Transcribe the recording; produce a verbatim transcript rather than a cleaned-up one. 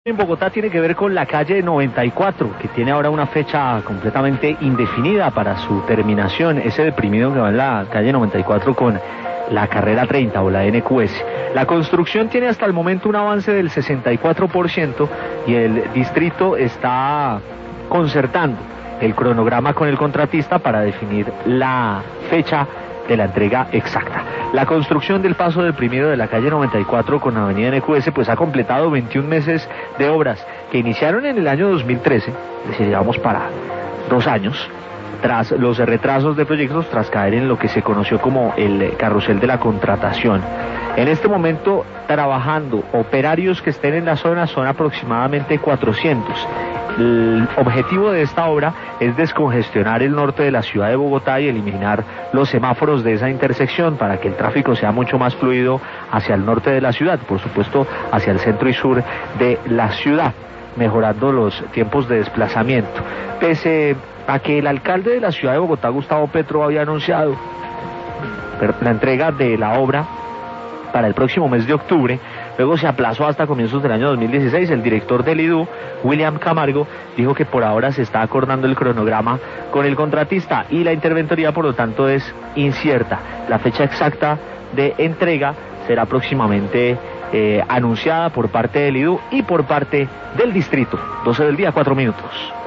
En Bogotá tiene que ver con la calle noventa y cuatro, que tiene ahora una fecha completamente indefinida para su terminación. Ese deprimido que va en la calle noventa y cuatro con la carrera treinta o la N Q S. La construcción tiene hasta el momento un avance del sesenta y cuatro por ciento y el distrito está concertando el cronograma con el contratista para definir la fecha de la entrega exacta. La construcción del paso deprimido de la calle noventa y cuatro con la avenida N Q S pues ha completado veintiún meses de obras que iniciaron en el año dos mil trece, es decir, llevamos para dos años, tras los retrasos de proyectos, tras caer en lo que se conoció como el carrusel de la contratación. En este momento, trabajando operarios que estén en la zona son aproximadamente cuatrocientos. El objetivo de esta obra es descongestionar el norte de la ciudad de Bogotá y eliminar los semáforos de esa intersección para que el tráfico sea mucho más fluido hacia el norte de la ciudad, por supuesto hacia el centro y sur de la ciudad, mejorando los tiempos de desplazamiento. Pese a que el alcalde de la ciudad de Bogotá, Gustavo Petro, había anunciado la entrega de la obra para el próximo mes de octubre, luego se aplazó hasta comienzos del año dos mil dieciséis. El director del I D U, William Camargo, dijo que por ahora se está acordando el cronograma con el contratista y la interventoría, por lo tanto, es incierta. La fecha exacta de entrega será próximamente eh, anunciada por parte del I D U y por parte del distrito. doce del día, cuatro minutos.